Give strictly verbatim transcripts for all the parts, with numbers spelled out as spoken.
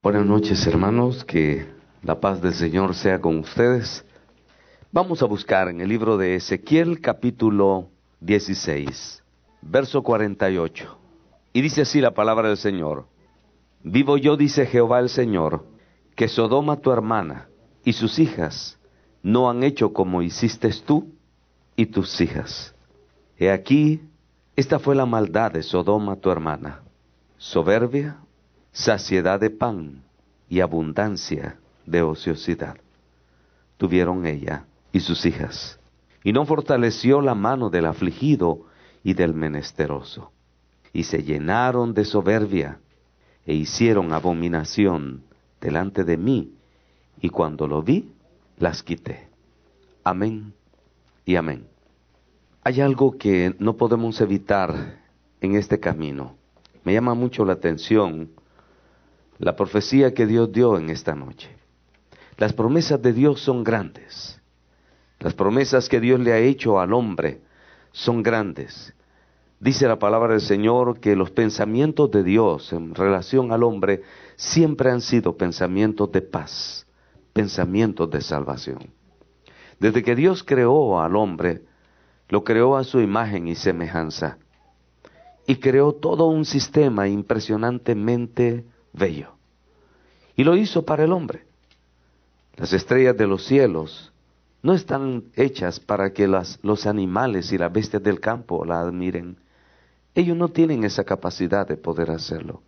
Buenas noches, hermanos, que la paz del Señor sea con ustedes. Vamos a buscar en el libro de Ezequiel capítulo dieciséis, verso cuarenta y ocho. Y dice así la palabra del Señor: Vivo yo, dice Jehová el Señor, que Sodoma tu hermana y sus hijas no han hecho como hiciste tú y tus hijas. He aquí, esta fue la maldad de Sodoma tu hermana: soberbia, saciedad de pan y abundancia de ociosidad tuvieron ella y sus hijas, y no fortaleció la mano del afligido y del menesteroso, y se llenaron de soberbia e hicieron abominación delante de mí, y cuando lo vi, las quité. Amén y amén. Hay algo que no podemos evitar en este camino. Me llama mucho la atención la profecía que Dios dio en esta noche. Las promesas de Dios son grandes. Las promesas que Dios le ha hecho al hombre son grandes. Dice la palabra del Señor que los pensamientos de Dios en relación al hombre siempre han sido pensamientos de paz, pensamientos de salvación. Desde que Dios creó al hombre, lo creó a su imagen y semejanza, y creó todo un sistema impresionantemente bello, y lo hizo para el hombre. Las estrellas de los cielos no están hechas para que las, los animales y las bestias del campo la admiren. Ellos no tienen esa capacidad de poder hacerlo.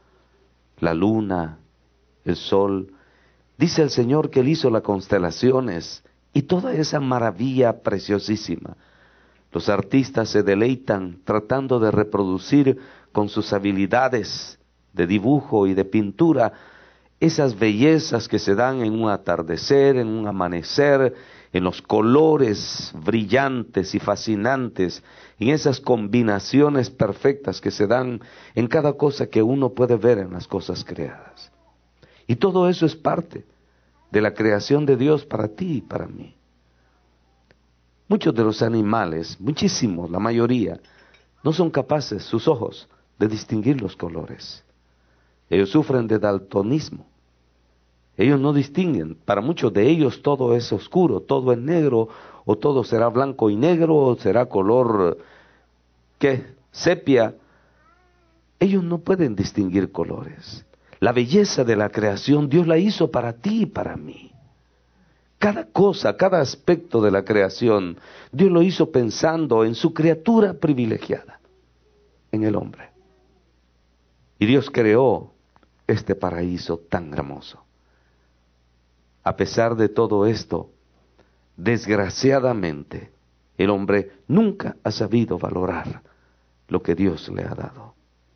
La luna, el sol, dice el Señor que Él hizo las constelaciones y toda esa maravilla preciosísima. Los artistas se deleitan tratando de reproducir con sus habilidades de dibujo y de pintura esas bellezas que se dan en un atardecer, en un amanecer, en los colores brillantes y fascinantes, en esas combinaciones perfectas que se dan en cada cosa que uno puede ver en las cosas creadas. Y todo eso es parte de la creación de Dios para ti y para mí. Muchos de los animales, muchísimos, la mayoría, no son capaces, sus ojos, de distinguir los colores. Ellos sufren de daltonismo. Ellos no distinguen. Para muchos de ellos todo es oscuro, todo es negro, o todo será blanco y negro, o será color, ¿qué? Sepia. Ellos no pueden distinguir colores. La belleza de la creación Dios la hizo para ti y para mí. Cada cosa, cada aspecto de la creación, Dios lo hizo pensando en su criatura privilegiada, en el hombre. Y Dios creó este paraíso tan hermoso. A pesar de todo esto, desgraciadamente, el hombre nunca ha sabido valorar lo que Dios le ha dado.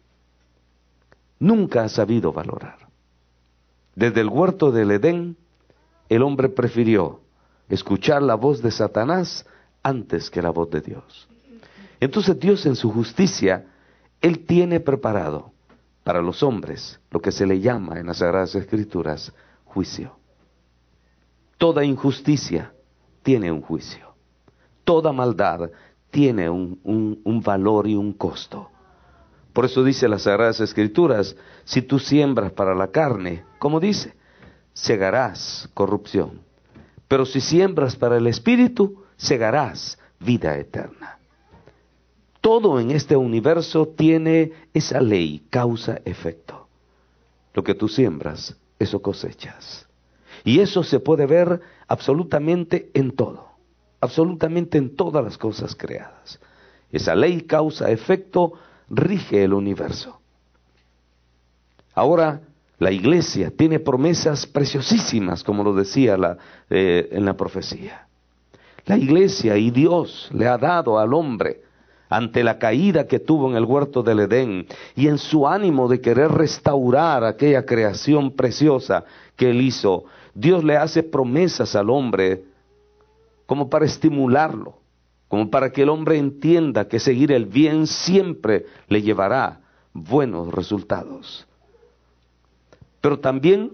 Nunca ha sabido valorar. Desde el huerto del Edén, el hombre prefirió escuchar la voz de Satanás antes que la voz de Dios. Entonces Dios, en su justicia, Él tiene preparado para los hombres lo que se le llama en las Sagradas Escrituras juicio. Toda injusticia tiene un juicio. Toda maldad tiene un, un, un valor y un costo. Por eso dice las Sagradas Escrituras: si tú siembras para la carne, como dice, segarás corrupción. Pero si siembras para el Espíritu, segarás vida eterna. Todo en este universo tiene esa ley, causa-efecto. Lo que tú siembras, eso cosechas. Y eso se puede ver absolutamente en todo, absolutamente en todas las cosas creadas. Esa ley causa-efecto rige el universo. Ahora, la iglesia tiene promesas preciosísimas, como lo decía la, eh, en la profecía. La iglesia y Dios le ha dado al hombre, ante la caída que tuvo en el huerto del Edén, y en su ánimo de querer restaurar aquella creación preciosa que Él hizo, Dios le hace promesas al hombre como para estimularlo, como para que el hombre entienda que seguir el bien siempre le llevará buenos resultados. Pero también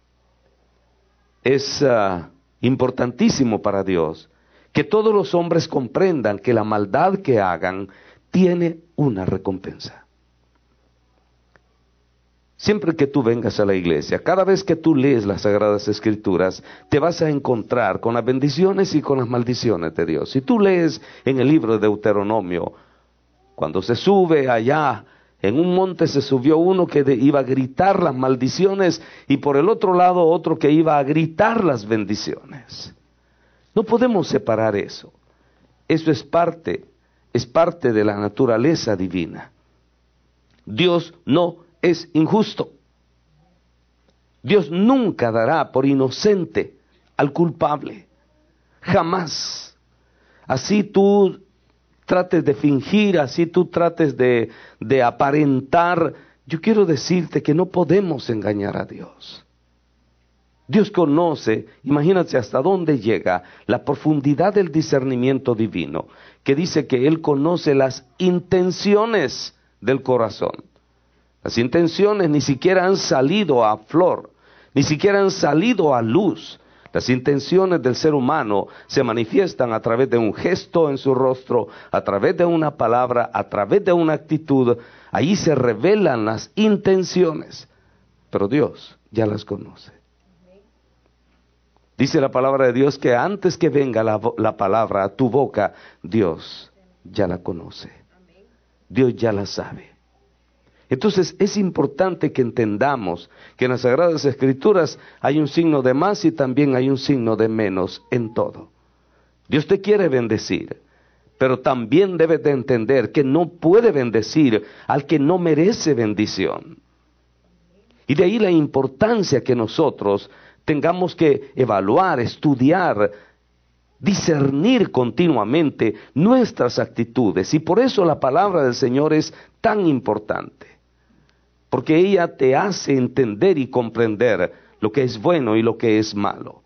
es uh, importantísimo para Dios que todos los hombres comprendan que la maldad que hagan tiene una recompensa. Siempre que tú vengas a la iglesia, cada vez que tú lees las Sagradas Escrituras, te vas a encontrar con las bendiciones y con las maldiciones de Dios. Si tú lees en el libro de Deuteronomio, cuando se sube allá, en un monte se subió uno que de, iba a gritar las maldiciones y por el otro lado otro que iba a gritar las bendiciones. No podemos separar eso. Eso es parte, es parte de la naturaleza divina. Dios no es injusto. Dios nunca dará por inocente al culpable. Jamás. Así tú trates de fingir, así tú trates de, de aparentar. Yo quiero decirte que no podemos engañar a Dios. Dios conoce, imagínate hasta dónde llega la profundidad del discernimiento divino, que dice que Él conoce las intenciones del corazón. Las intenciones ni siquiera han salido a flor, ni siquiera han salido a luz. Las intenciones del ser humano se manifiestan a través de un gesto en su rostro, a través de una palabra, a través de una actitud. Ahí se revelan las intenciones, pero Dios ya las conoce. Dice la palabra de Dios que antes que venga la, la palabra a tu boca, Dios ya la conoce. Dios ya la sabe. Entonces es importante que entendamos que en las Sagradas Escrituras hay un signo de más y también hay un signo de menos en todo. Dios te quiere bendecir, pero también debes de entender que no puede bendecir al que no merece bendición. Y de ahí la importancia que nosotros tengamos que evaluar, estudiar, discernir continuamente nuestras actitudes. Y por eso la palabra del Señor es tan importante. Porque ella te hace entender y comprender lo que es bueno y lo que es malo.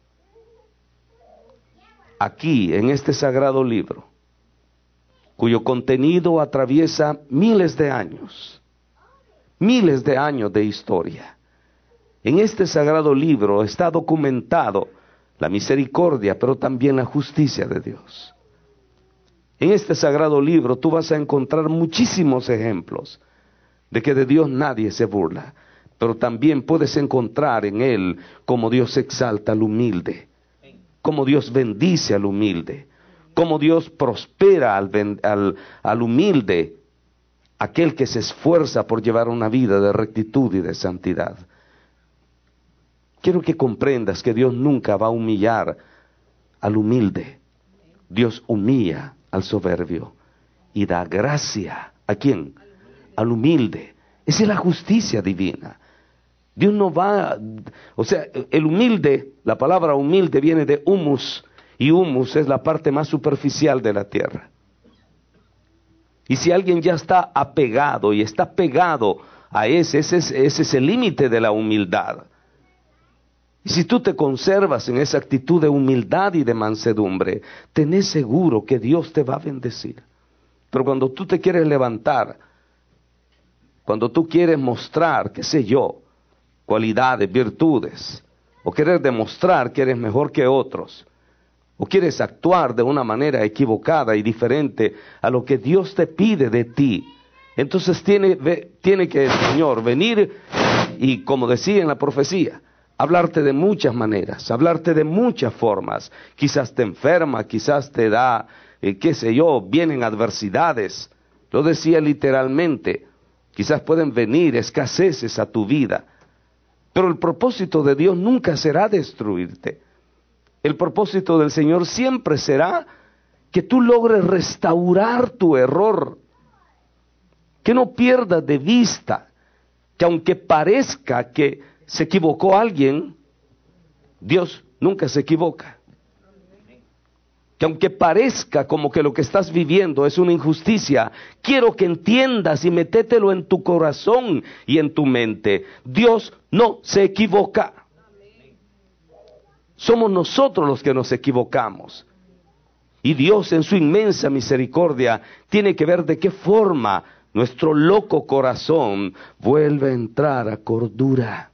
Aquí, en este sagrado libro, cuyo contenido atraviesa miles de años, miles de años de historia. En este sagrado libro está documentado la misericordia, pero también la justicia de Dios. En este sagrado libro tú vas a encontrar muchísimos ejemplos de que de Dios nadie se burla, pero también puedes encontrar en Él cómo Dios exalta al humilde, cómo Dios bendice al humilde, cómo Dios prospera al, al, al humilde, aquel que se esfuerza por llevar una vida de rectitud y de santidad. Quiero que comprendas que Dios nunca va a humillar al humilde. Dios humilla al soberbio y da gracia. ¿A quién? Al humilde. Esa es la justicia divina. Dios no va, o sea, el humilde, la palabra humilde viene de humus, y humus es la parte más superficial de la tierra. Y si alguien ya está apegado y está pegado a ese, ese, ese es el límite de la humildad. Y si tú te conservas en esa actitud de humildad y de mansedumbre, tenés seguro que Dios te va a bendecir. Pero cuando tú te quieres levantar, cuando tú quieres mostrar, qué sé yo, cualidades, virtudes, o querer demostrar que eres mejor que otros, o quieres actuar de una manera equivocada y diferente a lo que Dios te pide de ti, entonces tiene, tiene que el Señor venir y, como decía en la profecía, hablarte de muchas maneras, hablarte de muchas formas. Quizás te enferma, quizás te da, eh, qué sé yo, vienen adversidades. Lo decía literalmente. Quizás pueden venir escaseces a tu vida, pero el propósito de Dios nunca será destruirte. El propósito del Señor siempre será que tú logres restaurar tu error, que no pierdas de vista, que aunque parezca que se equivocó alguien, Dios nunca se equivoca. Que aunque parezca como que lo que estás viviendo es una injusticia, quiero que entiendas y metételo en tu corazón y en tu mente. Dios no se equivoca. Somos nosotros los que nos equivocamos. Y Dios en su inmensa misericordia tiene que ver de qué forma nuestro loco corazón vuelve a entrar a cordura.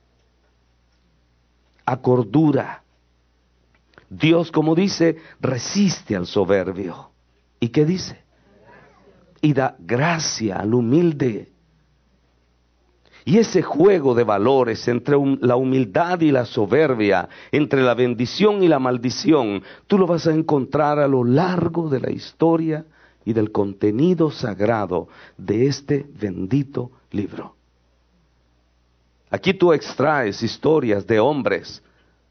A cordura. Dios, como dice, resiste al soberbio. ¿Y qué dice? Y da gracia al humilde. Y ese juego de valores entre la humildad y la soberbia, entre la bendición y la maldición, tú lo vas a encontrar a lo largo de la historia y del contenido sagrado de este bendito libro. Aquí tú extraes historias de hombres,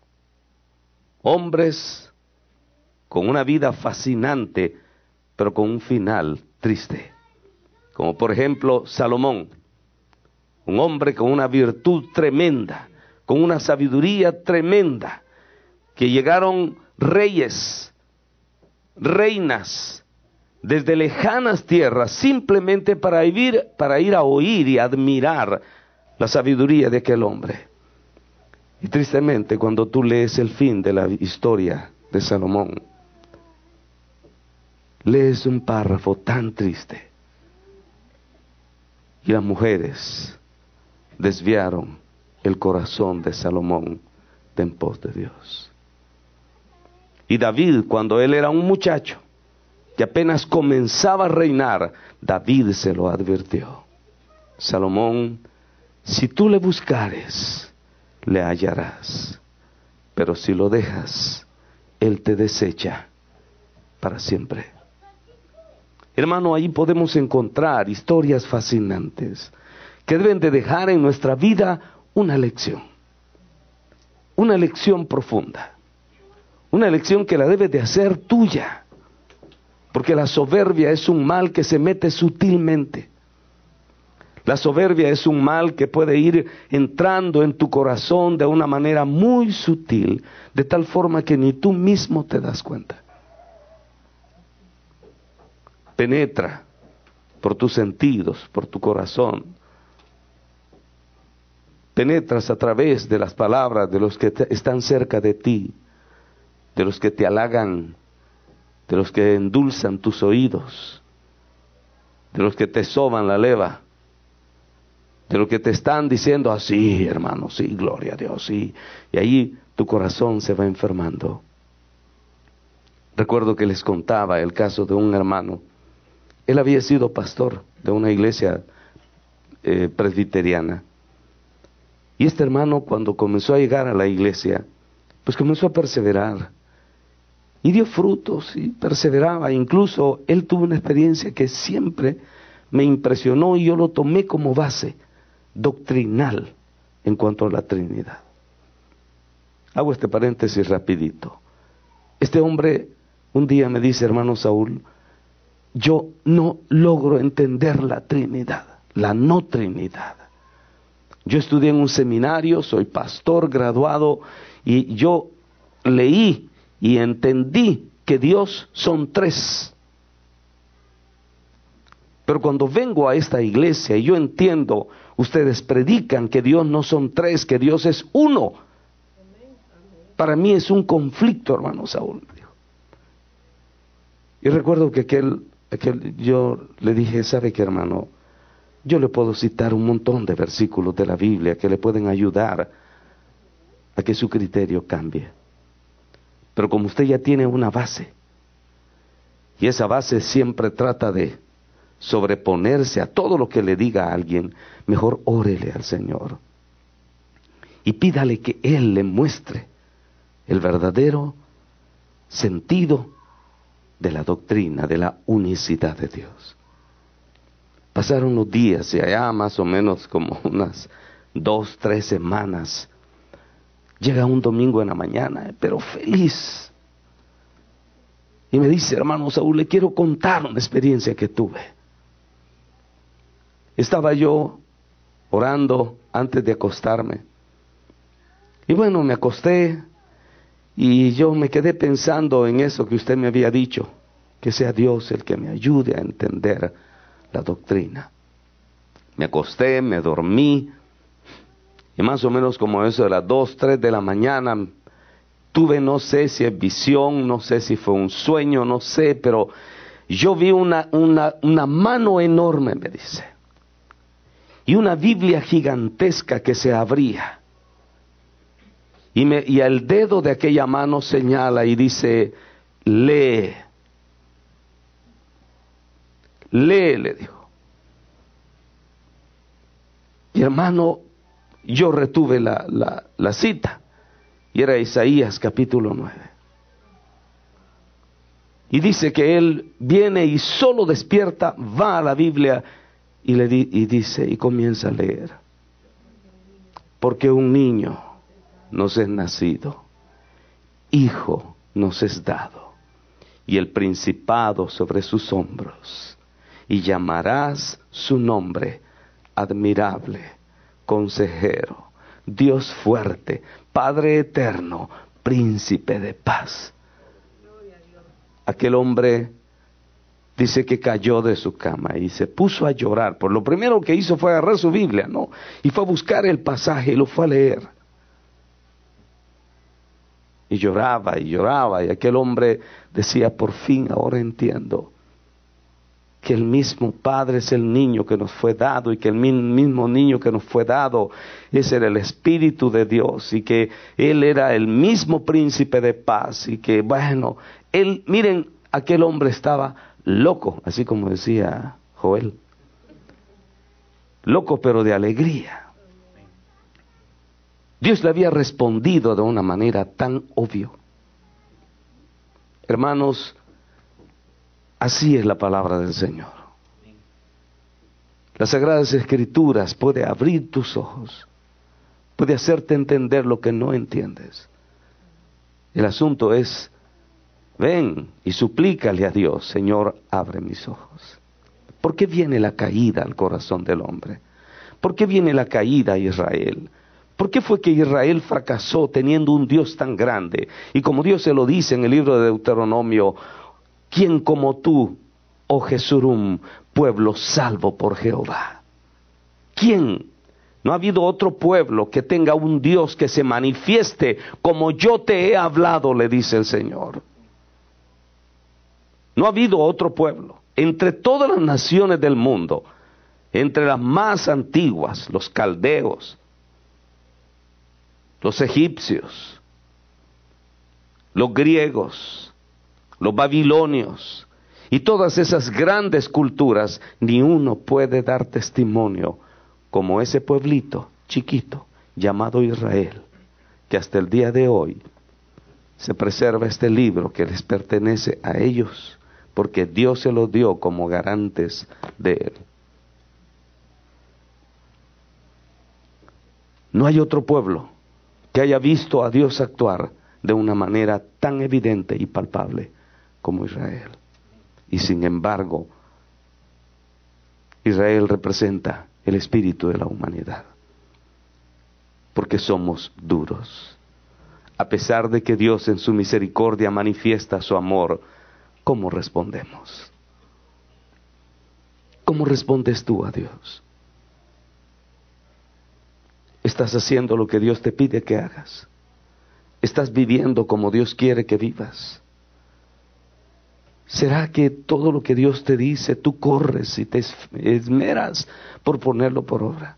hombres con una vida fascinante, pero con un final triste. Como por ejemplo Salomón, un hombre con una virtud tremenda, con una sabiduría tremenda, que llegaron reyes, reinas, desde lejanas tierras, simplemente para ir, para ir a oír y admirar la sabiduría de aquel hombre. Y tristemente, cuando tú lees el fin de la historia de Salomón, lees un párrafo tan triste. Y las mujeres desviaron el corazón de Salomón de en pos de Dios. Y David, cuando él era un muchacho que apenas comenzaba a reinar, David se lo advirtió: Salomón, si tú le buscares, le hallarás, pero si lo dejas, él te desecha para siempre. Hermano, ahí podemos encontrar historias fascinantes que deben de dejar en nuestra vida una lección, una lección profunda, una lección que la debes de hacer tuya, porque la soberbia es un mal que se mete sutilmente. La soberbia es un mal que puede ir entrando en tu corazón de una manera muy sutil, de tal forma que ni tú mismo te das cuenta. Penetra por tus sentidos, por tu corazón. Penetras a través de las palabras de los que te, están cerca de ti, de los que te halagan, de los que endulzan tus oídos, de los que te soban la leva, de los que te están diciendo así, hermano, sí, gloria a Dios, sí. Y ahí tu corazón se va enfermando. Recuerdo que les contaba el caso de un hermano. Él había sido pastor de una iglesia eh, presbiteriana. Y este hermano, cuando comenzó a llegar a la iglesia, pues comenzó a perseverar. Y dio frutos y perseveraba. Incluso él tuvo una experiencia que siempre me impresionó y yo lo tomé como base doctrinal en cuanto a la Trinidad. Hago este paréntesis rapidito. Este hombre un día me dice: hermano Saúl, yo no logro entender la Trinidad, la no Trinidad. Yo estudié en un seminario, soy pastor graduado, y yo leí y entendí que Dios son tres. Pero cuando vengo a esta iglesia y yo entiendo, ustedes predican que Dios no son tres, que Dios es uno. Para mí es un conflicto, hermano Saúl. Y recuerdo que aquel, aquel yo le dije: ¿sabe qué, hermano? Yo le puedo citar un montón de versículos de la Biblia que le pueden ayudar a que su criterio cambie. Pero como usted ya tiene una base, y esa base siempre trata de sobreponerse a todo lo que le diga a alguien, mejor órele al Señor y pídale que Él le muestre el verdadero sentido de la doctrina, de la unicidad de Dios. Pasaron los días y allá más o menos como unas dos, tres semanas, llega un domingo en la mañana, pero feliz, y me dice: hermano Saúl, le quiero contar una experiencia que tuve. Estaba yo orando antes de acostarme, y bueno, me acosté y yo me quedé pensando en eso que usted me había dicho, que sea Dios el que me ayude a entender la doctrina. Me acosté, me dormí, y más o menos como eso de las dos, tres de la mañana, tuve, no sé si es visión, no sé si fue un sueño, no sé, pero yo vi una, una, una mano enorme, me dice, y una Biblia gigantesca que se abría. Y, me, y el dedo de aquella mano señala y dice: lee. Lee, le dijo. Y hermano, yo retuve la, la, la cita, y era Isaías capítulo nueve. Y dice que él viene y solo despierta, va a la Biblia y, le di, y dice, y comienza a leer. Porque un niño nos es nacido, hijo nos es dado, y el principado sobre sus hombros, y llamarás su nombre admirable, consejero, Dios fuerte, Padre eterno, príncipe de paz. Aquel hombre dice que cayó de su cama y se puso a llorar. Por lo primero que hizo fue agarrar su Biblia, ¿no? Y fue a buscar el pasaje y lo fue a leer. Y lloraba y lloraba, y aquel hombre decía, por fin ahora entiendo que el mismo Padre es el niño que nos fue dado, y que el mismo niño que nos fue dado ese era el Espíritu de Dios, y que Él era el mismo príncipe de paz, y que bueno, Él, miren, aquel hombre estaba loco, así como decía Joel, loco pero de alegría. Dios le había respondido de una manera tan obvia. Hermanos, así es la palabra del Señor. Las Sagradas Escrituras puede abrir tus ojos, puede hacerte entender lo que no entiendes. El asunto es, ven y suplícale a Dios, Señor, abre mis ojos. ¿Por qué viene la caída al corazón del hombre? ¿Por qué viene la caída a Israel? ¿Por qué fue que Israel fracasó teniendo un Dios tan grande? Y como Dios se lo dice en el libro de Deuteronomio, ¿quién como tú, oh Jesurum, pueblo salvo por Jehová? ¿Quién? No ha habido otro pueblo que tenga un Dios que se manifieste como yo te he hablado, le dice el Señor. No ha habido otro pueblo. Entre todas las naciones del mundo, entre las más antiguas, los caldeos, los egipcios, los griegos, los babilonios y todas esas grandes culturas, ni uno puede dar testimonio como ese pueblito chiquito llamado Israel, que hasta el día de hoy se preserva este libro que les pertenece a ellos, porque Dios se lo dio como garantes de él. No hay otro pueblo que haya visto a Dios actuar de una manera tan evidente y palpable como Israel. Y sin embargo, Israel representa el espíritu de la humanidad, porque somos duros. A pesar de que Dios en su misericordia manifiesta su amor, ¿cómo respondemos? ¿Cómo respondes tú a Dios? ¿Estás haciendo lo que Dios te pide que hagas? ¿Estás viviendo como Dios quiere que vivas? ¿Será que todo lo que Dios te dice, tú corres y te esmeras por ponerlo por obra?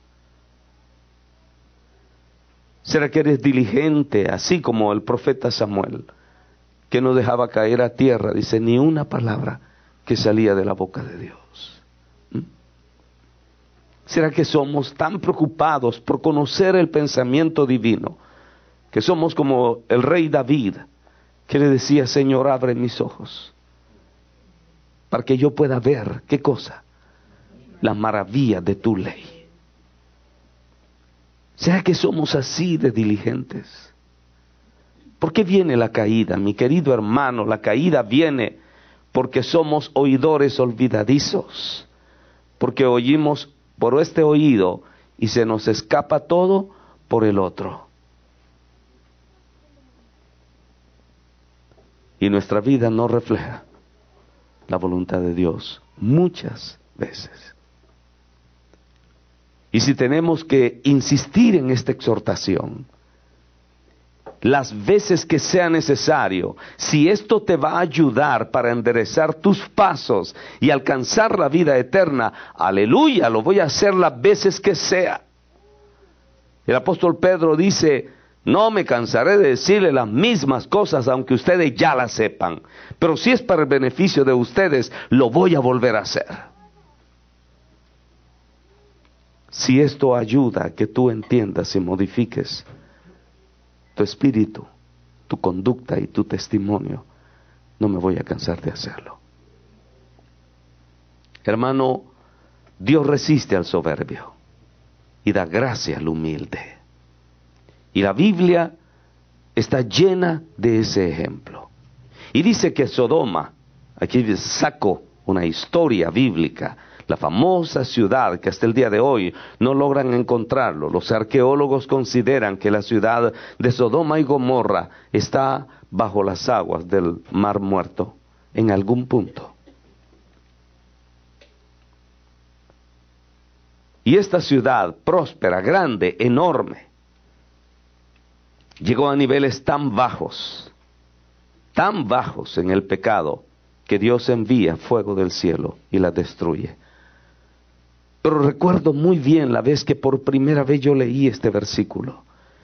¿Será que eres diligente, así como el profeta Samuel, que no dejaba caer a tierra, dice, ni una palabra que salía de la boca de Dios? ¿Mm? ¿Será que somos tan preocupados por conocer el pensamiento divino, que somos como el rey David, que le decía, Señor, abre mis ojos, para que yo pueda ver, ¿qué cosa? La maravilla de tu ley. ¿Será que somos así de diligentes? ¿Por qué viene la caída, mi querido hermano? La caída viene porque somos oidores olvidadizos, porque oímos por este oído y se nos escapa todo por el otro. Y nuestra vida no refleja la voluntad de Dios muchas veces. Y si tenemos que insistir en esta exhortación, las veces que sea necesario, si esto te va a ayudar para enderezar tus pasos y alcanzar la vida eterna, aleluya, lo voy a hacer las veces que sea. El apóstol Pedro dice, no me cansaré de decirle las mismas cosas, aunque ustedes ya las sepan, pero si es para el beneficio de ustedes, lo voy a volver a hacer. si esto ayuda a que tú entiendas y modifiques tu espíritu, tu conducta y tu testimonio, no me voy a cansar de hacerlo. Hermano, Dios resiste al soberbio y da gracia al humilde. Y la Biblia está llena de ese ejemplo. Y dice que Sodoma, aquí saco una historia bíblica, la famosa ciudad que hasta el día de hoy no logran encontrarlo. Los arqueólogos consideran que la ciudad de Sodoma y Gomorra está bajo las aguas del Mar Muerto en algún punto. Y esta ciudad próspera, grande, enorme, llegó a niveles tan bajos, tan bajos en el pecado, que Dios envía fuego del cielo y la destruye. Pero recuerdo muy bien la vez que por primera vez yo leí este versículo.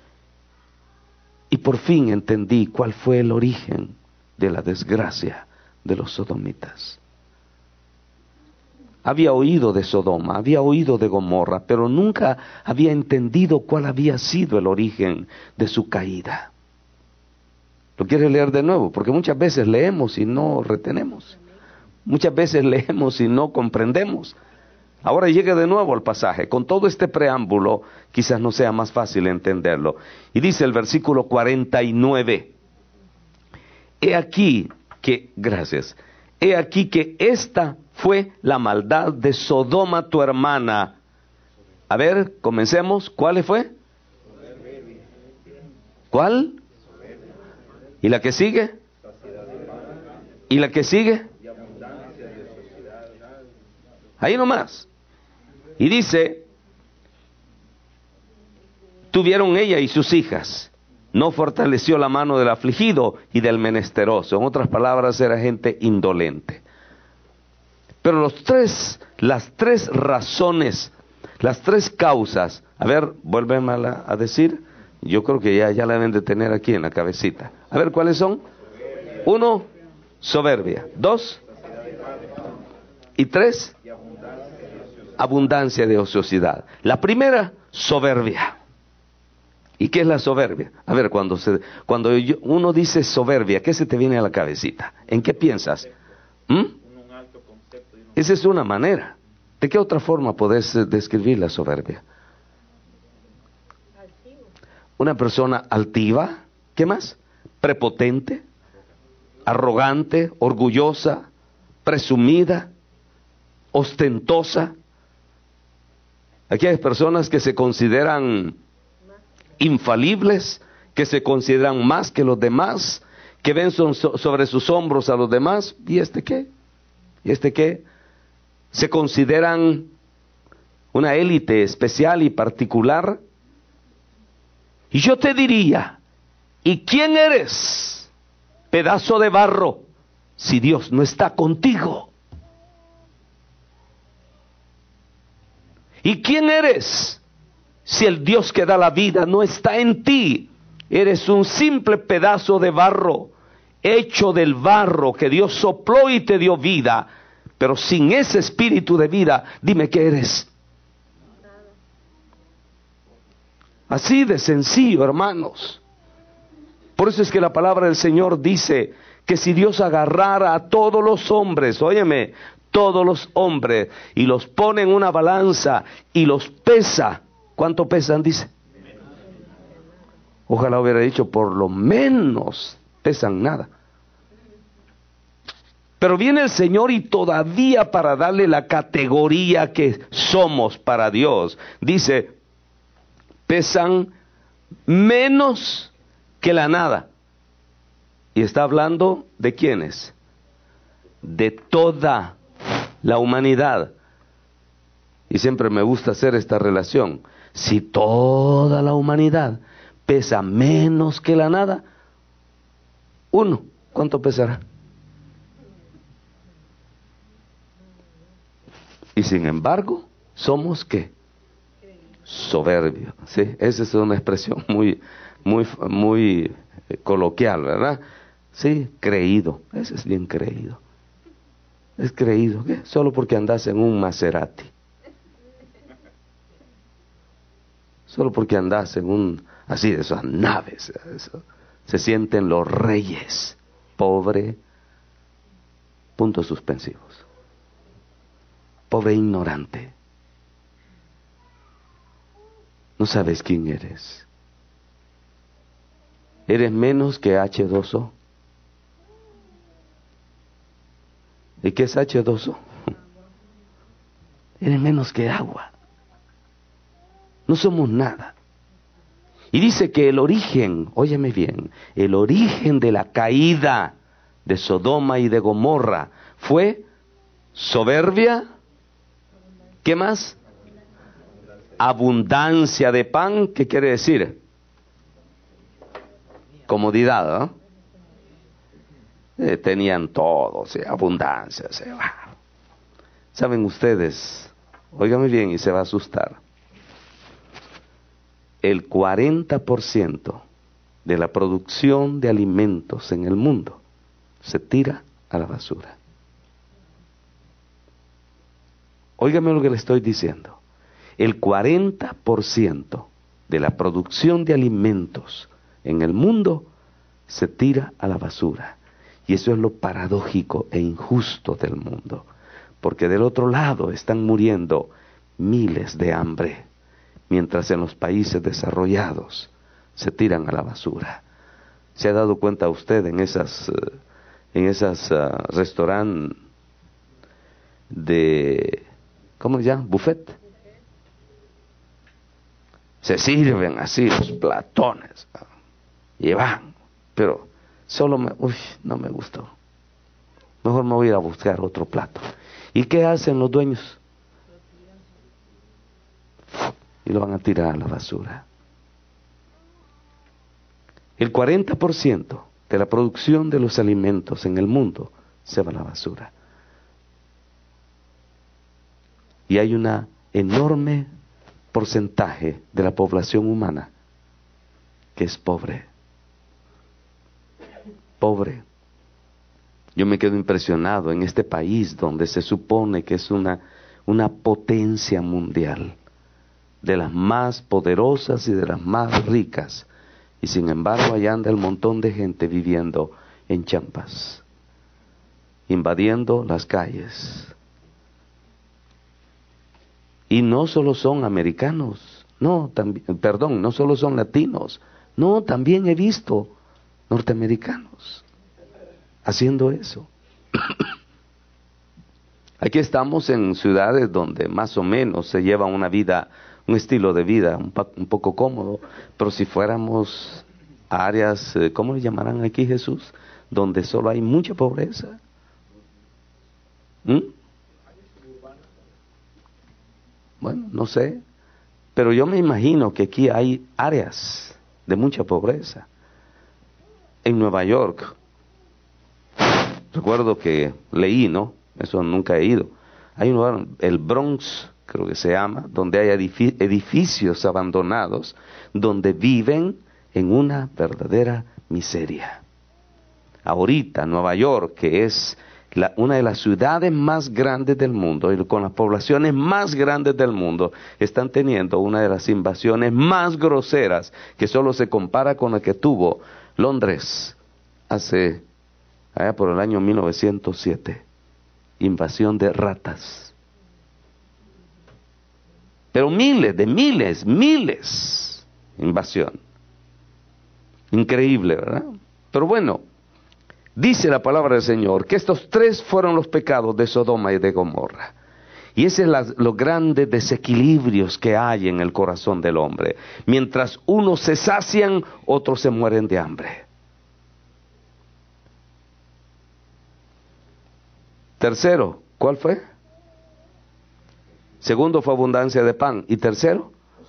Y por fin entendí cuál fue el origen de la desgracia de los sodomitas. Había oído de Sodoma, había oído de Gomorra, pero nunca había entendido cuál había sido el origen de su caída. ¿Lo quieres leer de nuevo? Porque muchas veces leemos y no retenemos. Muchas veces leemos y no comprendemos. Ahora llegue de nuevo al pasaje. Con todo este preámbulo, quizás no sea más fácil entenderlo. Y dice el versículo cuarenta y nueve. He aquí que, gracias, he aquí que esta fue la maldad de Sodoma tu hermana. A ver, comencemos. ¿Cuál fue? ¿Cuál? ¿Y la que sigue? ¿Y la que sigue? Ahí nomás. Y dice, tuvieron ella y sus hijas, no fortaleció la mano del afligido y del menesteroso. En otras palabras, era gente indolente. Pero los tres, las tres razones, las tres causas, a ver, vuélveme a, a decir, yo creo que ya, ya la deben de tener aquí en la cabecita. A ver, ¿cuáles son? Uno, soberbia. Dos, y tres, abundancia de ociosidad. La primera, soberbia. ¿Y qué es la soberbia? A ver, cuando, se, cuando yo, uno dice soberbia, ¿qué se te viene a la cabecita? ¿En qué piensas? ¿Mm? Esa es una manera. ¿De qué otra forma podés describir la soberbia? Una persona altiva. ¿Qué más? Prepotente, arrogante, orgullosa, presumida, ostentosa. Aquí hay personas que se consideran infalibles, que se consideran más que los demás, que ven so- sobre sus hombros a los demás. ¿Y este qué? ¿Y este qué? Se consideran una élite especial y particular. Y yo te diría, ¿y quién eres, pedazo de barro, si Dios no está contigo? ¿Y quién eres si el Dios que da la vida no está en ti? Eres un simple pedazo de barro, hecho del barro que Dios sopló y te dio vida. Pero sin ese espíritu de vida, dime qué eres. Así de sencillo, hermanos. Por eso es que la palabra del Señor dice que si Dios agarrara a todos los hombres, óyeme, todos los hombres, y los pone en una balanza y los pesa, ¿cuánto pesan? Dice. Ojalá hubiera dicho, por lo menos pesan nada. Pero viene el Señor y todavía para darle la categoría que somos para Dios, dice, pesan menos que la nada. Y está hablando de quiénes, de toda la humanidad. Y siempre me gusta hacer esta relación. Si toda la humanidad pesa menos que la nada, uno, ¿cuánto pesará? Y sin embargo, ¿somos qué? Soberbios. ¿Sí? Esa es una expresión muy, muy, muy coloquial, ¿verdad? Sí, creído. Ese es bien creído. Es creído, ¿qué? Solo porque andas en un Maserati. Solo porque andas en un, así de esas naves, eso, se sienten los reyes. Pobre, puntos suspensivos. Pobre ignorante. No sabes quién eres. Eres menos que hache dos o. ¿Y qué es hache dos o? Eres menos que agua. No somos nada. Y dice que el origen, óyeme bien, el origen de la caída de Sodoma y de Gomorra fue soberbia. ¿Qué más? Abundancia de pan. ¿Qué quiere decir? Comodidad, ¿no? Eh, tenían todo, o sea, abundancia, o sea, wow. Saben ustedes, óigame bien y se va a asustar, el cuarenta por ciento de la producción de alimentos en el mundo se tira a la basura. Óigame lo que le estoy diciendo. El cuarenta por ciento de la producción de alimentos en el mundo se tira a la basura. Y eso es lo paradójico e injusto del mundo. Porque del otro lado están muriendo miles de hambre, mientras en los países desarrollados se tiran a la basura. ¿Se ha dado cuenta usted en esas, en esas uh, restaurantes de, ¿cómo se llama? Buffet. Se sirven así los platones y van, pero solo me, uy, no me gustó. Mejor me voy a ir a buscar otro plato. ¿Y qué hacen los dueños? Y lo van a tirar a la basura. El cuarenta por ciento de la producción de los alimentos en el mundo se va a la basura. Y hay un enorme porcentaje de la población humana que es pobre. Pobre. Yo me quedo impresionado en este país donde se supone que es una, una potencia mundial, de las más poderosas y de las más ricas, y sin embargo allá anda el montón de gente viviendo en champas, invadiendo las calles. Y no solo son americanos, no, también, perdón, no solo son latinos, no, también he visto norteamericanos haciendo eso. Aquí estamos en ciudades donde más o menos se lleva una vida, un estilo de vida un, pa, un poco cómodo, pero si fuéramos a áreas, ¿cómo le llamarán aquí, Jesús? Donde solo hay mucha pobreza. ¿Mm? Bueno, no sé, pero yo me imagino que aquí hay áreas de mucha pobreza. En Nueva York, recuerdo que leí, ¿no? Eso nunca he ido. Hay un lugar, el Bronx, creo que se llama, donde hay edificios abandonados, donde viven en una verdadera miseria. Ahorita, Nueva York, que es la, una de las ciudades más grandes del mundo, y con las poblaciones más grandes del mundo, están teniendo una de las invasiones más groseras, que solo se compara con la que tuvo Londres hace, allá por el año mil novecientos siete. Invasión de ratas. Pero miles, de miles, miles. Invasión. Increíble, ¿verdad? Pero bueno, dice la palabra del Señor que estos tres fueron los pecados de Sodoma y de Gomorra. Y esos son los grandes desequilibrios que hay en el corazón del hombre. Mientras unos se sacian, otros se mueren de hambre. Tercero, ¿cuál fue? Segundo fue abundancia de pan. ¿Y tercero?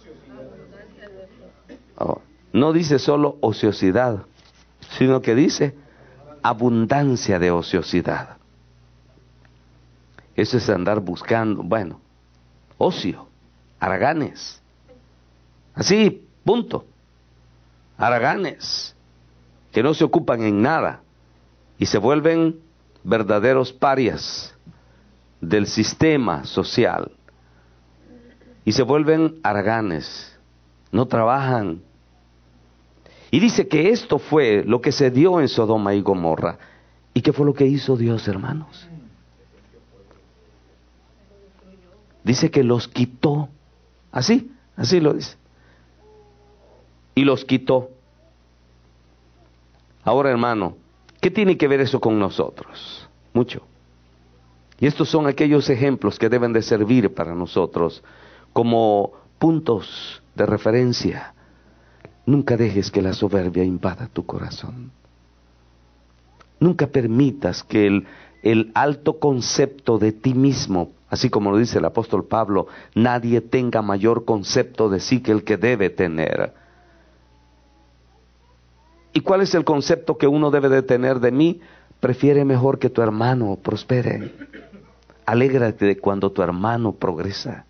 Oh, no dice solo ociosidad, sino que dice abundancia de ociosidad. Eso es andar buscando, bueno, ocio, haraganes. Así, punto. Haraganes, que no se ocupan en nada y se vuelven verdaderos parias del sistema social y se vuelven haraganes, no trabajan. Y dice que esto fue lo que se dio en Sodoma y Gomorra. ¿Y qué fue lo que hizo Dios, hermanos? Dice que los quitó. Así, así lo dice. Y los quitó. Ahora, hermano, ¿qué tiene que ver eso con nosotros? Mucho. Y estos son aquellos ejemplos que deben de servir para nosotros como puntos de referencia. Nunca dejes que la soberbia invada tu corazón. Nunca permitas que el, el alto concepto de ti mismo, así como lo dice el apóstol Pablo, nadie tenga mayor concepto de sí que el que debe tener. ¿Y cuál es el concepto que uno debe de tener de mí? Prefiere mejor que tu hermano prospere. Alégrate de cuando tu hermano progresa.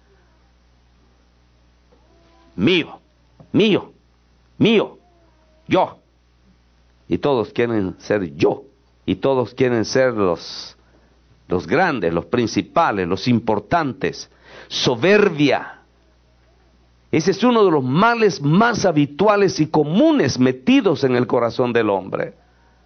Mío, mío, mío, yo. Y todos quieren ser yo. Y todos quieren ser los, los grandes, los principales, los importantes. Soberbia. Ese es uno de los males más habituales y comunes metidos en el corazón del hombre.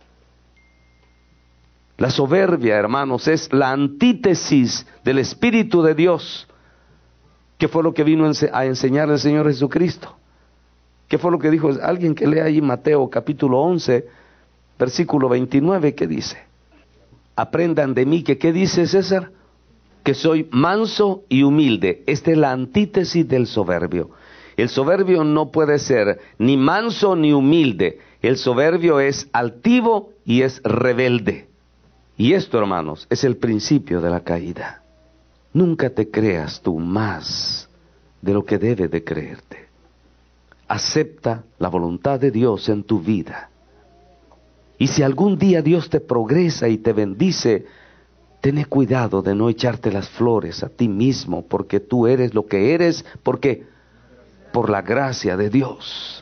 La soberbia, hermanos, es la antítesis del Espíritu de Dios. ¿Qué fue lo que vino a enseñar el Señor Jesucristo? ¿Qué fue lo que dijo? Alguien que lea ahí Mateo capítulo once, versículo veintinueve, ¿qué dice? Aprendan de mí, que ¿qué dice César? Que soy manso y humilde. Esta es la antítesis del soberbio. El soberbio no puede ser ni manso ni humilde. El soberbio es altivo y es rebelde. Y esto, hermanos, es el principio de la caída. Nunca te creas tú más de lo que debe de creerte. Acepta la voluntad de Dios en tu vida. Y si algún día Dios te progresa y te bendice, ten cuidado de no echarte las flores a ti mismo, porque tú eres lo que eres, ¿por qué? Por la gracia de Dios.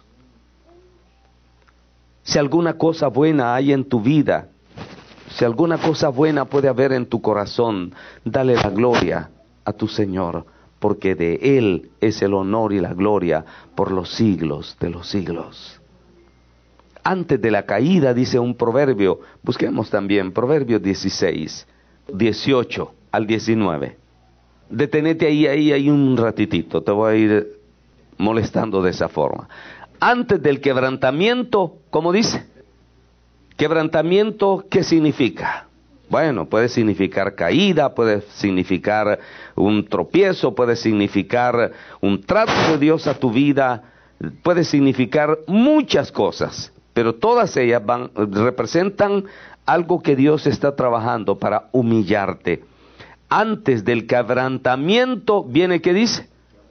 Si alguna cosa buena hay en tu vida, si alguna cosa buena puede haber en tu corazón, dale la gloria a tu Señor, porque de Él es el honor y la gloria por los siglos de los siglos. Antes de la caída, dice un proverbio, busquemos también Proverbios dieciséis, dieciocho al diecinueve. Detenete ahí, ahí, ahí un ratitito, te voy a ir molestando de esa forma. Antes del quebrantamiento, ¿cómo dice? Quebrantamiento, ¿qué significa? Bueno, puede significar caída, puede significar un tropiezo, puede significar un trato de Dios a tu vida, puede significar muchas cosas, pero todas ellas van, representan algo que Dios está trabajando para humillarte. Antes del quebrantamiento viene, ¿qué dice?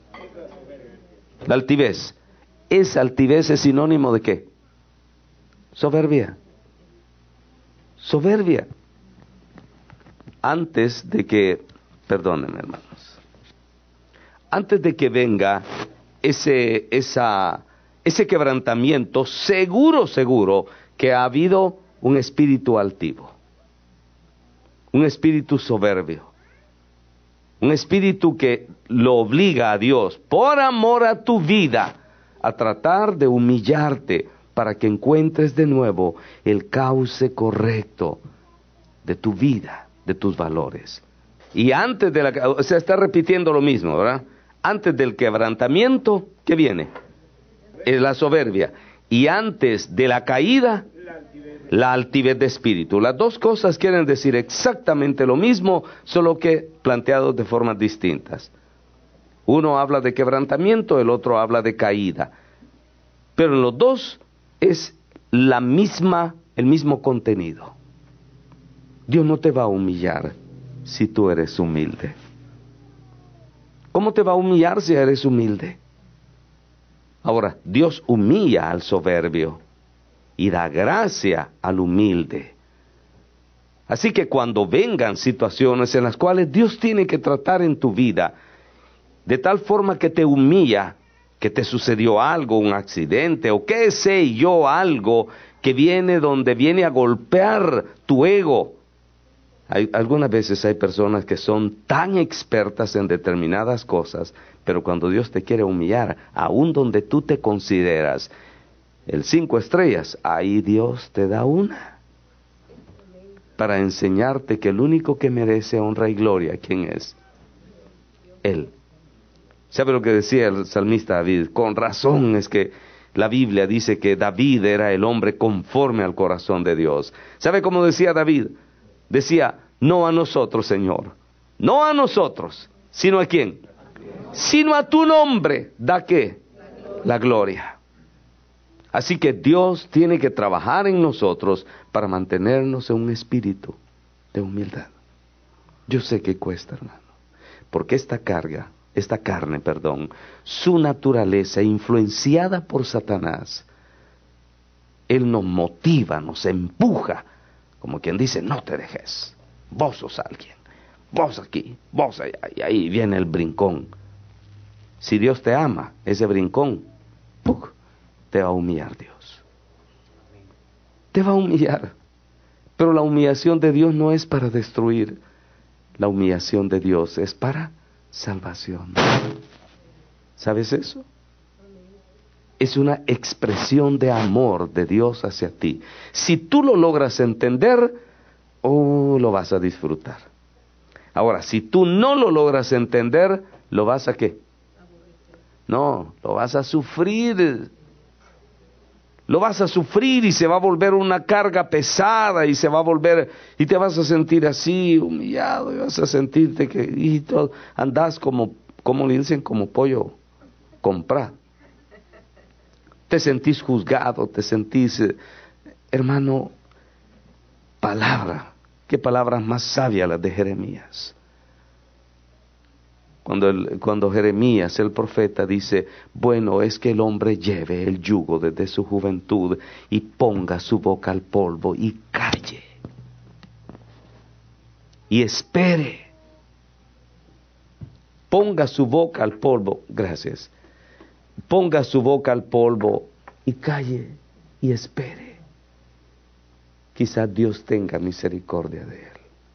La altivez. ¿Esa altivez es sinónimo de qué? Soberbia. Soberbia. Antes de que, perdónenme, hermanos, antes de que venga ese, esa, ese quebrantamiento, seguro, seguro que ha habido un espíritu altivo, un espíritu soberbio, un espíritu que lo obliga a Dios, por amor a tu vida, a tratar de humillarte para que encuentres de nuevo el cauce correcto de tu vida, de tus valores. Y antes de la, o sea, está repitiendo lo mismo, ¿verdad? Antes del quebrantamiento, ¿qué viene? Es la soberbia. Y antes de la caída, la altivez de espíritu. Las dos cosas quieren decir exactamente lo mismo, solo que planteados de formas distintas. Uno habla de quebrantamiento, el otro habla de caída. Pero en los dos es la misma, el mismo contenido. Dios no te va a humillar si tú eres humilde. ¿Cómo te va a humillar si eres humilde? Ahora, Dios humilla al soberbio y da gracia al humilde. Así que cuando vengan situaciones en las cuales Dios tiene que tratar en tu vida, de tal forma que te humilla, que te sucedió algo, un accidente, o qué sé yo, algo que viene donde viene a golpear tu ego, Hay, algunas veces hay personas que son tan expertas en determinadas cosas, pero cuando Dios te quiere humillar, aún donde tú te consideras el cinco estrellas, ahí Dios te da una, para enseñarte que el único que merece honra y gloria, ¿quién es? Él. ¿Sabe lo que decía el salmista David? Con razón es que la Biblia dice que David era el hombre conforme al corazón de Dios. ¿Sabe cómo decía David? Decía, no a nosotros, Señor, no a nosotros, sino a quién, sino a tu nombre, ¿da qué? La gloria. Así que Dios tiene que trabajar en nosotros para mantenernos en un espíritu de humildad. Yo sé que cuesta, hermano, porque esta carga, esta carne, perdón, su naturaleza influenciada por Satanás, él nos motiva, nos empuja, como quien dice, no te dejes, vos sos alguien, vos aquí, vos allá, y ahí viene el brincón. Si Dios te ama, ese brincón, ¡puc!, te va a humillar Dios. Te va a humillar. Pero la humillación de Dios no es para destruir, la humillación de Dios es para salvación. ¿Sabes eso? Es una expresión de amor de Dios hacia ti. Si tú lo logras entender, oh, lo vas a disfrutar. Ahora, si tú no lo logras entender, ¿lo vas a qué? No, lo vas a sufrir. Lo vas a sufrir y se va a volver una carga pesada y se va a volver, y te vas a sentir así, humillado, y vas a sentirte que y todo, andás como, como le dicen, como pollo comprado. Te sentís juzgado, te sentís, eh, hermano, palabra, qué palabras más sabias las de Jeremías. Cuando, el, cuando Jeremías, el profeta, dice, bueno, es que el hombre lleve el yugo desde su juventud y ponga su boca al polvo y calle. Y espere. Ponga su boca al polvo, gracias. Ponga su boca al polvo y calle y espere. Quizá Dios tenga misericordia de él.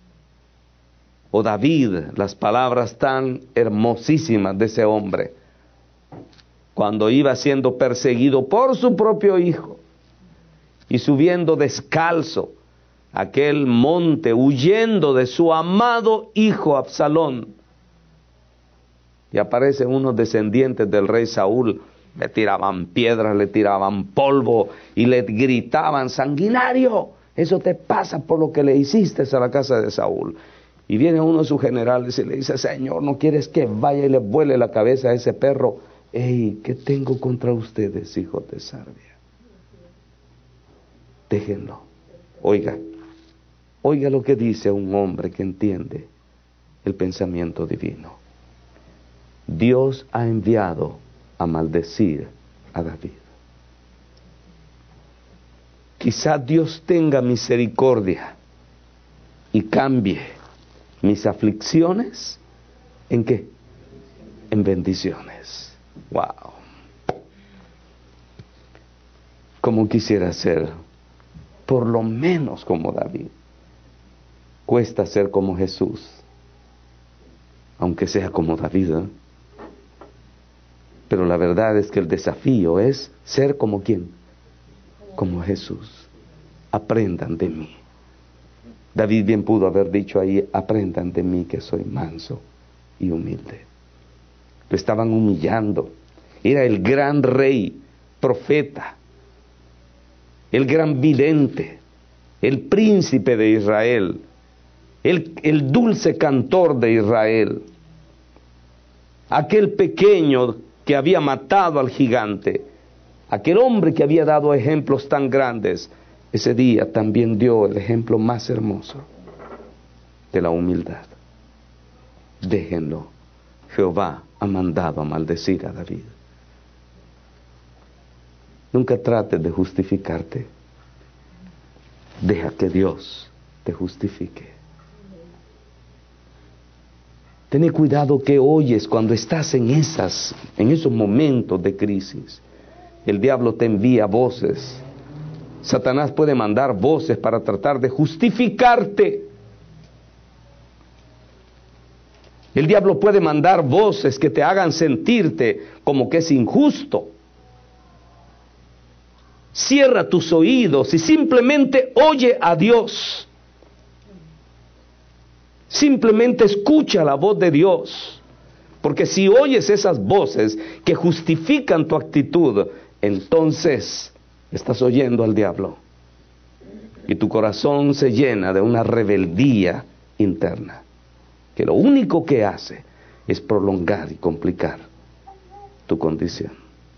O David, las palabras tan hermosísimas de ese hombre, cuando iba siendo perseguido por su propio hijo y subiendo descalzo aquel monte, huyendo de su amado hijo Absalón, y aparecen unos descendientes del rey Saúl, le tiraban piedras, le tiraban polvo y le gritaban, sanguinario, eso te pasa por lo que le hiciste a la casa de Saúl. Y viene uno de sus generales y le dice, Señor, ¿no quieres que vaya y le vuele la cabeza a ese perro? ¡Ey! ¿Qué tengo contra ustedes, hijos de Sarbia? Déjenlo. Oiga, oiga lo que dice un hombre que entiende el pensamiento divino. Dios ha enviado a maldecir a David. Quizá Dios tenga misericordia y cambie mis aflicciones, ¿en qué? En bendiciones. Wow. Como quisiera ser, por lo menos como David. Cuesta ser como Jesús, aunque sea como David, ¿eh? Pero la verdad es que el desafío es ser como quién, como Jesús. Aprendan de mí. David bien pudo haber dicho ahí, aprendan de mí que soy manso y humilde. Lo estaban humillando. Era el gran rey, profeta, el gran vidente, el príncipe de Israel, el, el dulce cantor de Israel, aquel pequeño que había matado al gigante, aquel hombre que había dado ejemplos tan grandes. Ese día también dio el ejemplo más hermoso de la humildad. Déjenlo. Jehová ha mandado a maldecir a David. Nunca trates de justificarte. Deja que Dios te justifique. Ten cuidado que oyes cuando estás en esas, en esos momentos de crisis. El diablo te envía voces. Satanás puede mandar voces para tratar de justificarte. El diablo puede mandar voces que te hagan sentirte como que es injusto. Cierra tus oídos y simplemente oye a Dios. Simplemente escucha la voz de Dios. Porque si oyes esas voces que justifican tu actitud, entonces estás oyendo al diablo. Y tu corazón se llena de una rebeldía interna, que lo único que hace es prolongar y complicar tu condición.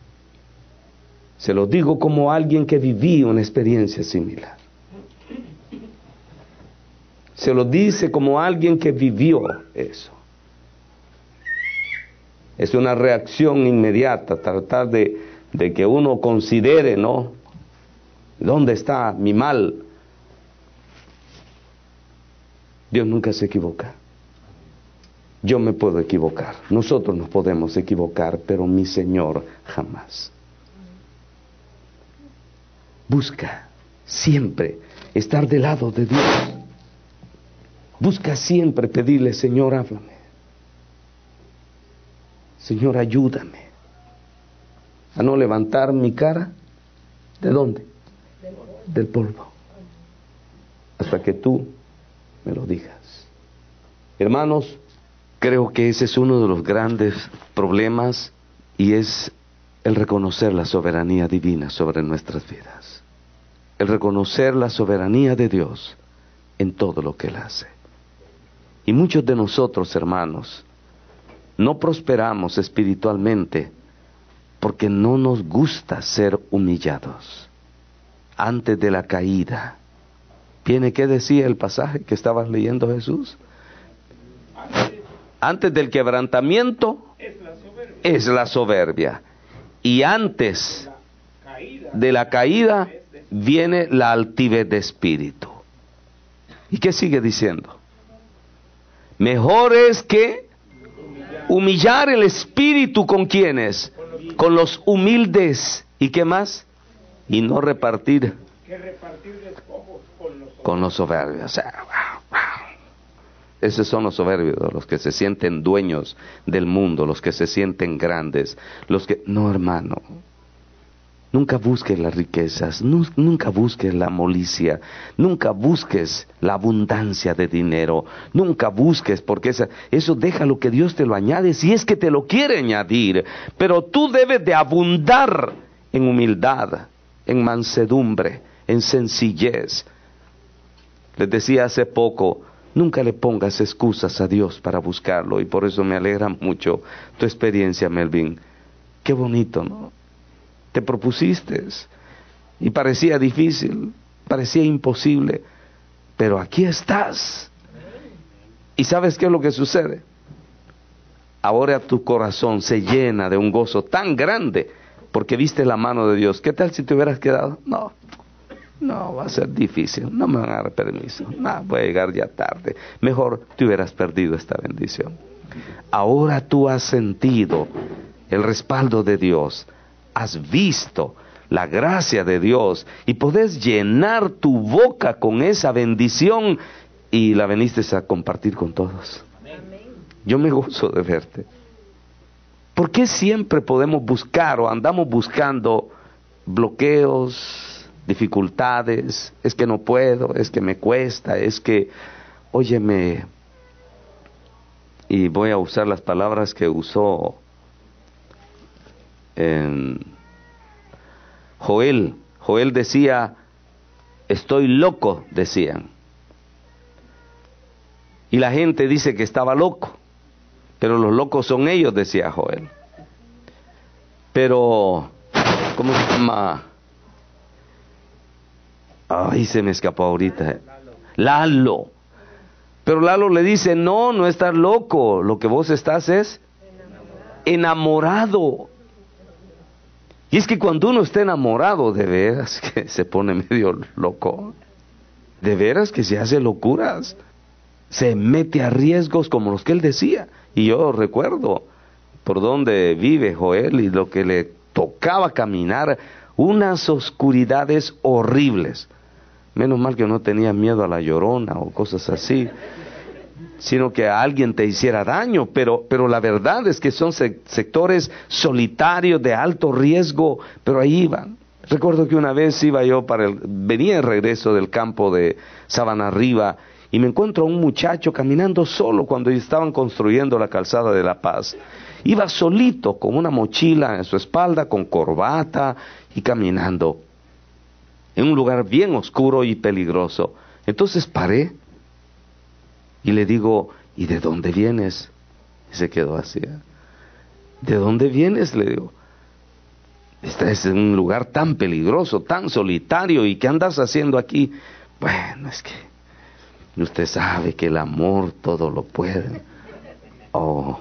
Se lo digo como alguien que viví una experiencia similar. Se lo dice como alguien que vivió eso. Es una reacción inmediata, tratar de, de que uno considere, ¿no? ¿Dónde está mi mal? Dios nunca se equivoca. Yo me puedo equivocar, nosotros nos podemos equivocar, pero mi Señor jamás. Busca siempre estar del lado de Dios. Busca siempre pedirle, Señor, háblame. Señor, ayúdame a no levantar mi cara. ¿De dónde? Del polvo. Hasta que tú me lo digas. Hermanos, creo que ese es uno de los grandes problemas, y es el reconocer la soberanía divina sobre nuestras vidas. El reconocer la soberanía de Dios en todo lo que Él hace. Y muchos de nosotros, hermanos, no prosperamos espiritualmente porque no nos gusta ser humillados. Antes de la caída, ¿tiene qué decía el pasaje que estabas leyendo, Jesús? Antes del quebrantamiento es la soberbia. Y antes de la caída viene la altivez de espíritu. ¿Y qué sigue diciendo? Mejor es que humillar el espíritu con quienes, con los humildes. ¿Y qué más? Y no repartir con los soberbios. O sea, wow, wow. Esos son los soberbios, los que se sienten dueños del mundo, los que se sienten grandes, los que... No, hermano, nunca busques las riquezas, nu- nunca busques la molicia, nunca busques la abundancia de dinero, nunca busques, porque esa, eso deja lo que Dios te lo añade, si es que te lo quiere añadir, pero tú debes de abundar en humildad, en mansedumbre, en sencillez. Les decía hace poco, nunca le pongas excusas a Dios para buscarlo, y por eso me alegra mucho tu experiencia, Melvin. Qué bonito, ¿no? Te propusiste y parecía difícil, parecía imposible, pero aquí estás. ¿Y sabes qué es lo que sucede? Ahora tu corazón se llena de un gozo tan grande porque viste la mano de Dios. ¿Qué tal si te hubieras quedado? No, no, va a ser difícil, no me van a dar permiso, no, voy a llegar ya tarde. Mejor te hubieras perdido esta bendición. Ahora tú has sentido el respaldo de Dios, has visto la gracia de Dios y podés llenar tu boca con esa bendición, y la veniste a compartir con todos. Yo me gozo de verte. ¿Por qué siempre podemos buscar o andamos buscando bloqueos, dificultades? Es que no puedo, es que me cuesta, es que, óyeme, y voy a usar las palabras que usó en Joel. Joel decía, estoy loco, decían. Y la gente dice que estaba loco, pero los locos son ellos, decía Joel. Pero, ¿cómo se llama? Ay, se me escapó ahorita. Lalo. Pero Lalo le dice, no, no estás loco, lo que vos estás es enamorado. Y es que cuando uno está enamorado, de veras que se pone medio loco. De veras que se hace locuras. Se mete a riesgos como los que él decía. Y yo recuerdo por donde vive Joel y lo que le tocaba caminar, unas oscuridades horribles. Menos mal que no tenía miedo a la Llorona o cosas así. sino que a alguien te hiciera daño, pero, pero la verdad es que son sectores solitarios de alto riesgo, pero ahí iban. Recuerdo que una vez iba yo para el, venía de regreso del campo de Sabana Arriba y me encuentro a un muchacho caminando solo cuando estaban construyendo la calzada de La Paz. Iba solito, con una mochila en su espalda, con corbata y caminando en un lugar bien oscuro y peligroso. Entonces paré y le digo, ¿y de dónde vienes? Y se quedó así. ¿De dónde vienes? Le digo. Estás en un lugar tan peligroso, tan solitario, ¿y qué andas haciendo aquí? Bueno, es que usted sabe que el amor todo lo puede. Oh,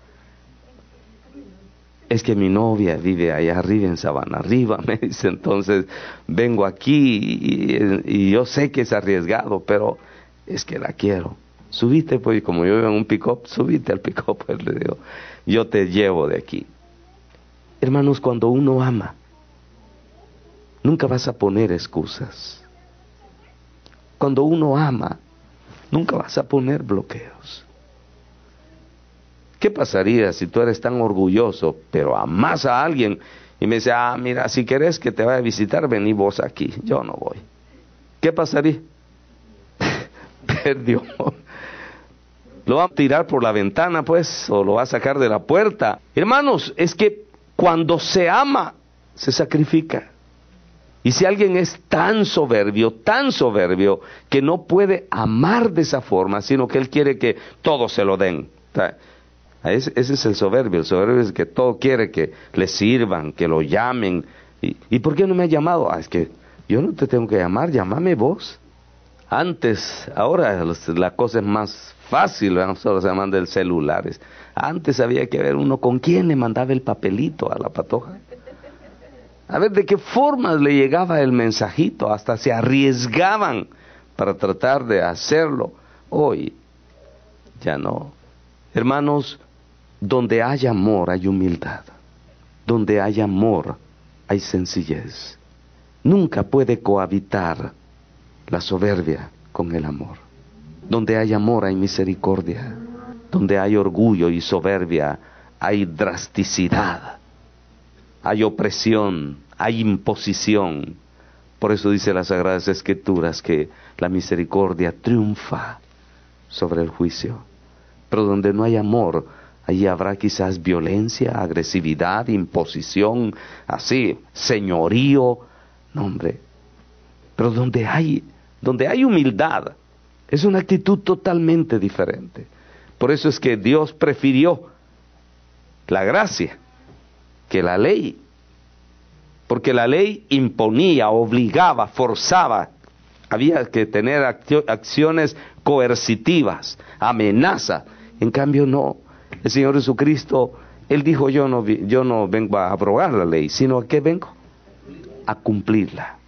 es que mi novia vive allá arriba en Sabana Arriba, me dice, entonces vengo aquí y, y yo sé que es arriesgado, pero es que la quiero. Subite, pues, como yo vivo en un pick-up, subite al pick-up, pues, le digo, yo te llevo de aquí. Hermanos, cuando uno ama, nunca vas a poner excusas. Cuando uno ama, nunca vas a poner bloqueos. ¿Qué pasaría si tú eres tan orgulloso, pero amas a alguien y me dice, ah, mira, si querés que te vaya a visitar, vení vos aquí, yo no voy? ¿Qué pasaría? Perdió. Lo va a tirar por la ventana, pues, o lo va a sacar de la puerta. Hermanos, es que cuando se ama, se sacrifica. Y si alguien es tan soberbio, tan soberbio, que no puede amar de esa forma, sino que él quiere que todo se lo den. O sea, ese, ese es el soberbio. El soberbio es que todo quiere que le sirvan, que lo llamen. ¿Y, ¿y por qué no me ha llamado? Ah, es que yo no te tengo que llamar, llámame vos. Antes, ahora la cosa es más fácil, ¿verdad? Solo se manda el celulares. Antes había que ver uno con quién le mandaba el papelito a la patoja. A ver de qué formas le llegaba el mensajito, hasta se arriesgaban para tratar de hacerlo. Hoy ya no. Hermanos, donde hay amor hay humildad. Donde hay amor hay sencillez. Nunca puede cohabitar la soberbia con el amor. Donde hay amor hay misericordia. Donde hay orgullo y soberbia hay drasticidad, hay opresión, hay imposición. Por eso dice las Sagradas Escrituras que la misericordia triunfa sobre el juicio. Pero donde no hay amor, allí habrá quizás violencia, agresividad, imposición, así, señorío. No, hombre. Pero donde hay, donde hay humildad, es una actitud totalmente diferente. Por eso es que Dios prefirió la gracia que la ley. Porque la ley imponía, obligaba, forzaba. Había que tener acciones coercitivas, amenazas. En cambio no. El Señor Jesucristo, Él dijo, yo no, yo no vengo a abrogar la ley, sino a qué vengo, a cumplirla.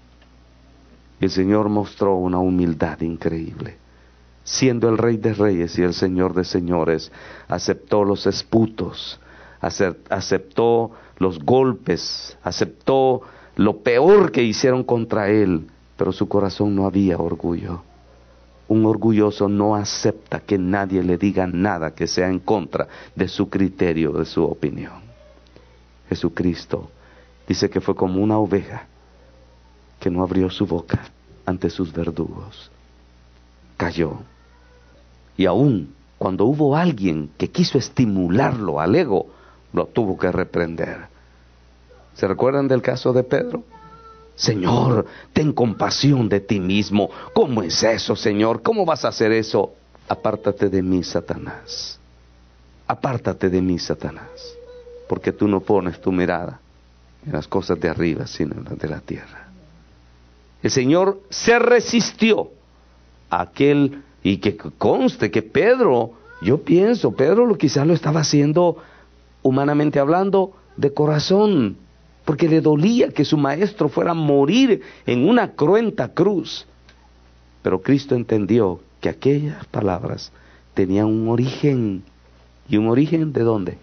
El Señor mostró una humildad increíble. Siendo el Rey de Reyes y el Señor de Señores, aceptó los esputos, aceptó los golpes, aceptó lo peor que hicieron contra Él, pero su corazón no había orgullo. Un orgulloso no acepta que nadie le diga nada que sea en contra de su criterio, de su opinión. Jesucristo dice que fue como una oveja que no abrió su boca ante sus verdugos. Cayó. Y aún cuando hubo alguien que quiso estimularlo al ego, lo tuvo que reprender. ¿Se recuerdan del caso de Pedro? Señor, ten compasión de ti mismo. ¿Cómo es eso, Señor? ¿Cómo vas a hacer eso? Apártate de mí, Satanás. Apártate de mí, Satanás. Porque tú no pones tu mirada en las cosas de arriba, sino en las de la tierra. El Señor se resistió a aquel, y que conste que Pedro, yo pienso, Pedro lo quizás lo estaba haciendo, humanamente hablando, de corazón, porque le dolía que su maestro fuera a morir en una cruenta cruz. Pero Cristo entendió que aquellas palabras tenían un origen, y un origen ¿de dónde?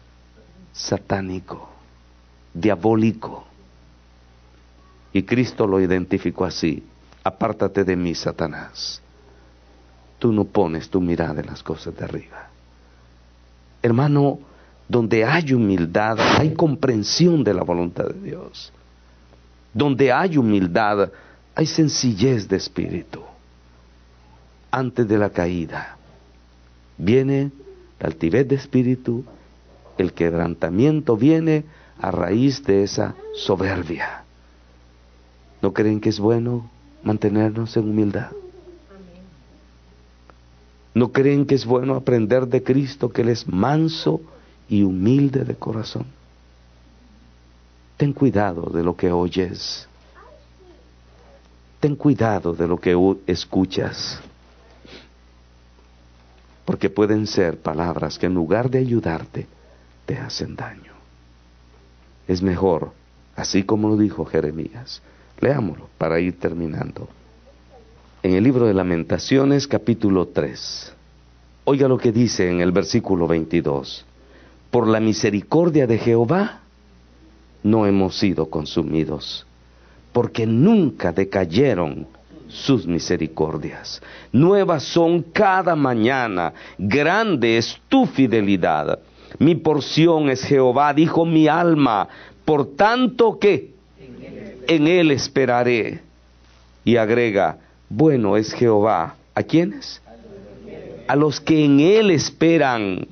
Satánico, diabólico. Y Cristo lo identificó así: apártate de mí, Satanás. tú no pones tu mirada en las cosas de arriba. Hermano, donde hay humildad, hay comprensión de la voluntad de Dios. Donde hay humildad, hay sencillez de espíritu. Antes de la caída, viene la altivez de espíritu, el quebrantamiento viene a raíz de esa soberbia. ¿No creen que es bueno mantenernos en humildad? ¿No creen que es bueno aprender de Cristo, que Él es manso y humilde de corazón? Ten cuidado de lo que oyes. Ten cuidado de lo que escuchas. Porque pueden ser palabras que en lugar de ayudarte, te hacen daño. Es mejor, así como lo dijo Jeremías. Leámoslo para ir terminando. En el libro de Lamentaciones, capítulo tres. Oiga lo que dice en el versículo veintidós. Por la misericordia de Jehová no hemos sido consumidos, porque nunca decayeron sus misericordias. Nuevas son cada mañana, grande es tu fidelidad. Mi porción es Jehová, dijo mi alma, por tanto que en él esperaré. Y agrega, bueno es Jehová. ¿A quiénes? A los que en él esperan,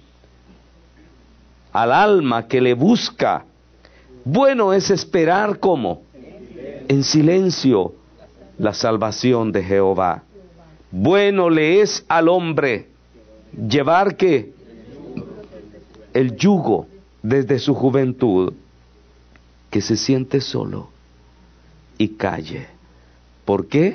al alma que le busca. Bueno es esperar, ¿cómo? En silencio, la salvación de Jehová. Bueno le es al hombre llevar, ¿qué? El yugo desde su juventud, que se siente solo y calle. ¿Por qué?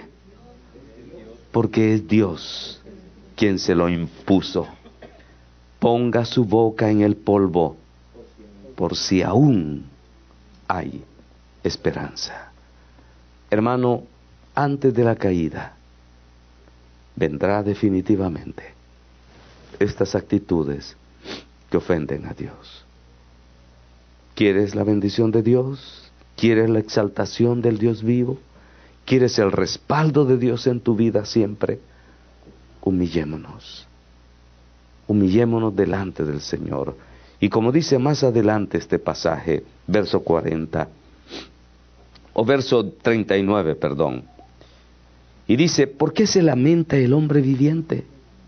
Porque es Dios quien se lo impuso. Ponga su boca en el polvo, por si aún hay esperanza. Hermano, antes de la caída, vendrá definitivamente estas actitudes que ofenden a Dios. ¿Quieres la bendición de Dios? ¿Quieres la exaltación del Dios vivo? ¿Quieres el respaldo de Dios en tu vida siempre? Humillémonos. Humillémonos delante del Señor. Y como dice más adelante este pasaje, verso cuarenta, o verso treinta y nueve, perdón. Y dice, ¿por qué se lamenta el hombre viviente?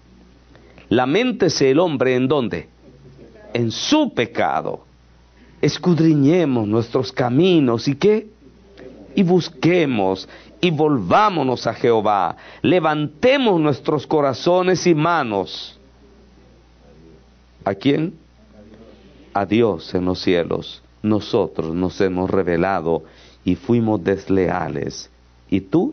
Laméntese el hombre, ¿en dónde? En su pecado. Escudriñemos nuestros caminos, ¿y qué? Y busquemos y volvámonos a Jehová. Levantemos nuestros corazones y manos. ¿A quién? A Dios en los cielos. Nosotros nos hemos rebelado y fuimos desleales. ¿Y tú?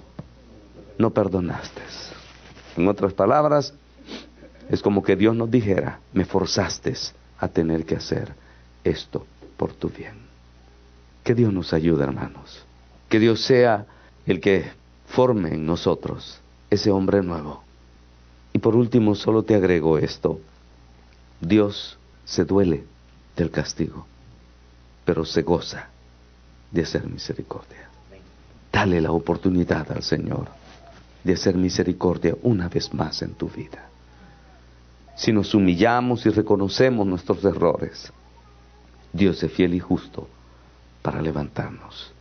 No perdonaste. En otras palabras, es como que Dios nos dijera, me forzaste a tener que hacer esto por tu bien. Que Dios nos ayude, hermanos. Que Dios sea el que forme en nosotros ese hombre nuevo. Y por último, solo te agrego esto. Dios se duele del castigo, pero se goza de hacer misericordia. Dale la oportunidad al Señor de hacer misericordia una vez más en tu vida. Si nos humillamos y reconocemos nuestros errores, Dios es fiel y justo para levantarnos.